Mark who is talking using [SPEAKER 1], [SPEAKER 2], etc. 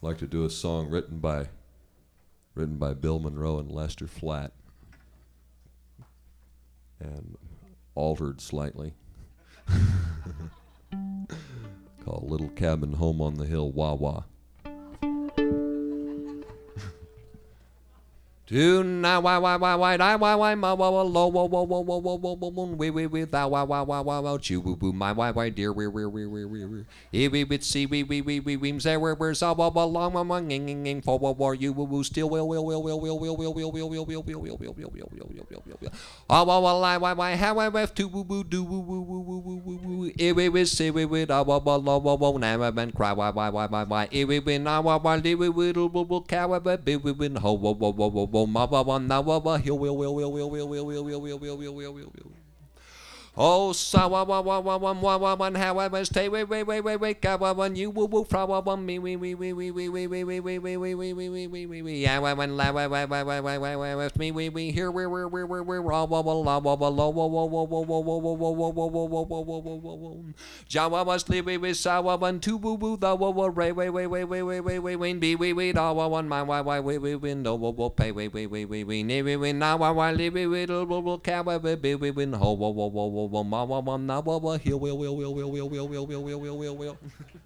[SPEAKER 1] I'd like to do a song written by Bill Monroe and Lester Flatt, and altered slightly, called "Little Cabin Home on the Hill, Wah Wah." Tonight, why, ma, wah, low, whoa, whoa, whoa, whoa, whoa, whoa, whoa, we, thou, wah, chew, boo, boo, my, why, dear, we, see, we, say, where's, wah, long, ging, for, war, you, woo, still, will, why, how, I have to, woo, do, woo, we, say, we, low, never been cry, why, we, now, why, we, cow, we, ho, whoa, ma, now, will. Oh, so one how I must stay wait go one you woo from one me we yeah when with me we here we're all Jawa must leave we saw one two boo boo the wait be we all one my why we window will pay we now I live we will cow we win ho ma now will